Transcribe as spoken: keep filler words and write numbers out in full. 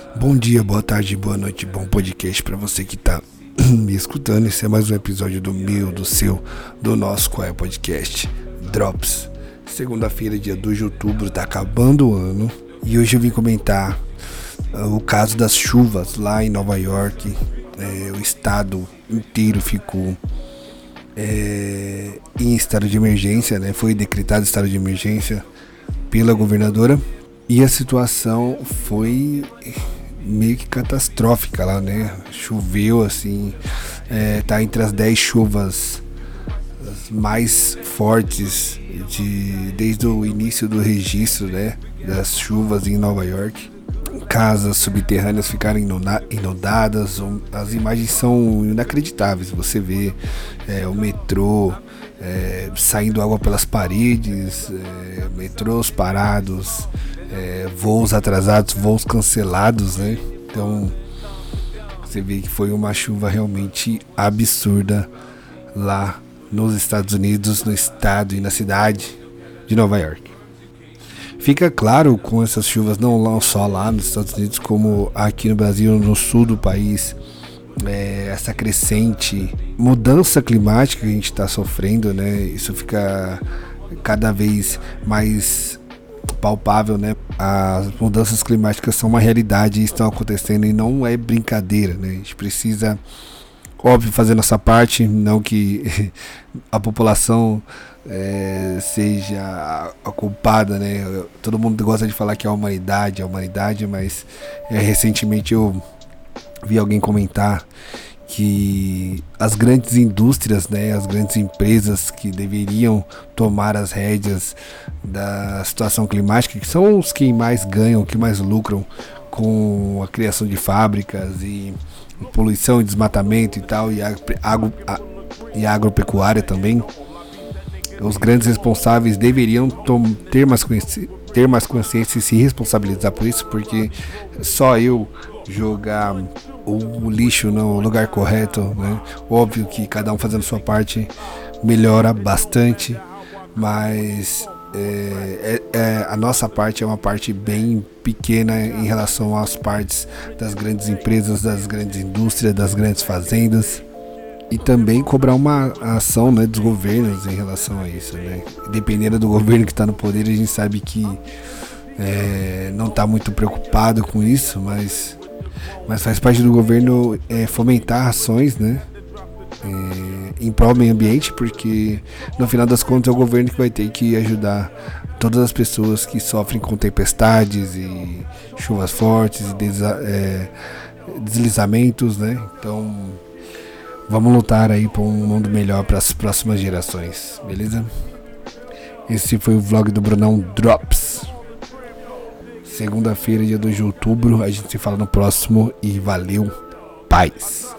Bom dia, boa tarde, boa noite, bom podcast para você que tá me escutando. Esse é mais um episódio do meu, do seu, do nosso Qual é Podcast Drops. Segunda-feira, dia dois de outubro, tá acabando o ano e hoje eu vim comentar uh, o caso das chuvas lá em Nova York. É, o estado inteiro ficou é, em estado de emergência, né? Foi decretado estado de emergência pela governadora e a situação foi meio que catastrófica lá, né? Choveu assim, é, tá entre as dez chuvas mais fortes de, desde o início do registro, né, das chuvas em Nova York. Casas subterrâneas ficaram inundadas, as imagens são inacreditáveis. Você vê é, o metrô é, saindo água pelas paredes, é, metrôs parados, é, voos atrasados, voos cancelados, né? Então você vê que foi uma chuva realmente absurda lá nos Estados Unidos, no estado e na cidade de Nova York. Fica claro com essas chuvas, não só lá nos Estados Unidos, como aqui no Brasil, no sul do país, é, essa crescente mudança climática que a gente está sofrendo, né? Isso fica cada vez mais palpável, né? As mudanças climáticas são uma realidade e estão acontecendo e não é brincadeira, né? A gente precisa, óbvio, fazer nossa parte, não que a população é, seja a, a culpada, né? Todo mundo gosta de falar que é a humanidade, a humanidade, mas é, recentemente eu vi alguém comentar que as grandes indústrias, né, as grandes empresas que deveriam tomar as rédeas da situação climática, que são os que mais ganham, que mais lucram com a criação de fábricas e poluição e desmatamento e tal, e, agro, a, e a agropecuária também, os grandes responsáveis deveriam tom, ter, mais ter mais consciência e se responsabilizar por isso, porque só eu jogar o lixo no lugar correto, né? Óbvio que cada um fazendo sua parte melhora bastante, mas é, é, é, a nossa parte é uma parte bem pequena em relação às partes das grandes empresas, das grandes indústrias, das grandes fazendas, e também cobrar uma ação, né, dos governos em relação a isso, né? Dependendo do governo que está no poder, a gente sabe que é, não está muito preocupado com isso, mas mas faz parte do governo é, fomentar ações, né, é, em prol do meio ambiente, porque no final das contas é o governo que vai ter que ajudar todas as pessoas que sofrem com tempestades e chuvas fortes e desa- é, deslizamentos, né? Então vamos lutar aí por um mundo melhor para as próximas gerações, beleza? Esse foi o vlog do Brunão Drops. Segunda-feira, dia dois de outubro. A gente se fala no próximo e valeu, paz!